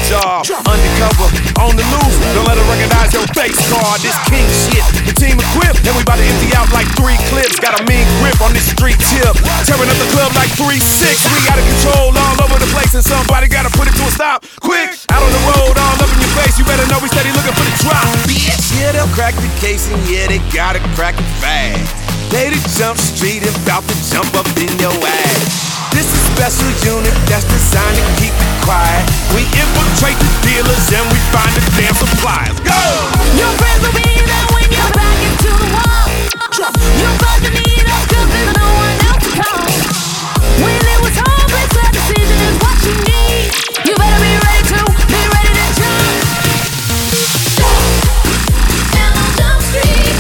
job. Undercover, on the loose, don't let her recognize your face card. This king shit, the team equipped, and we about to empty out like 3 clips. Got a mean grip on this street tip, tearing up the club like 3-6. We got it control all over the place, and somebody gotta put it to a stop. Quick, out on the road, all up in your face. You better know we steady looking for the drop. Bitch, yeah, they'll crack the case, and yeah, they gotta crack it fast. They to jump street and bout to jump up in your ass. This is special unit that's designed to keep it quiet. We infiltrate the dealers and we find the damn suppliers. Go! Your friends will be there when you're back into the wall. You fucking need us cause there's no one else to call. When it was hopeless, that decision is what you need. You better be ready to jump. Down on Jump Street.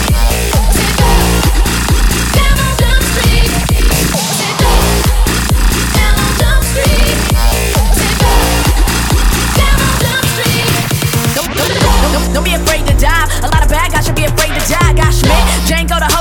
Down on Jump Street. Down on Jump Street. Down on Jump Street. Don't be afraid to die. A lot of bad guys should be afraid to die. Got Schmidt, Django the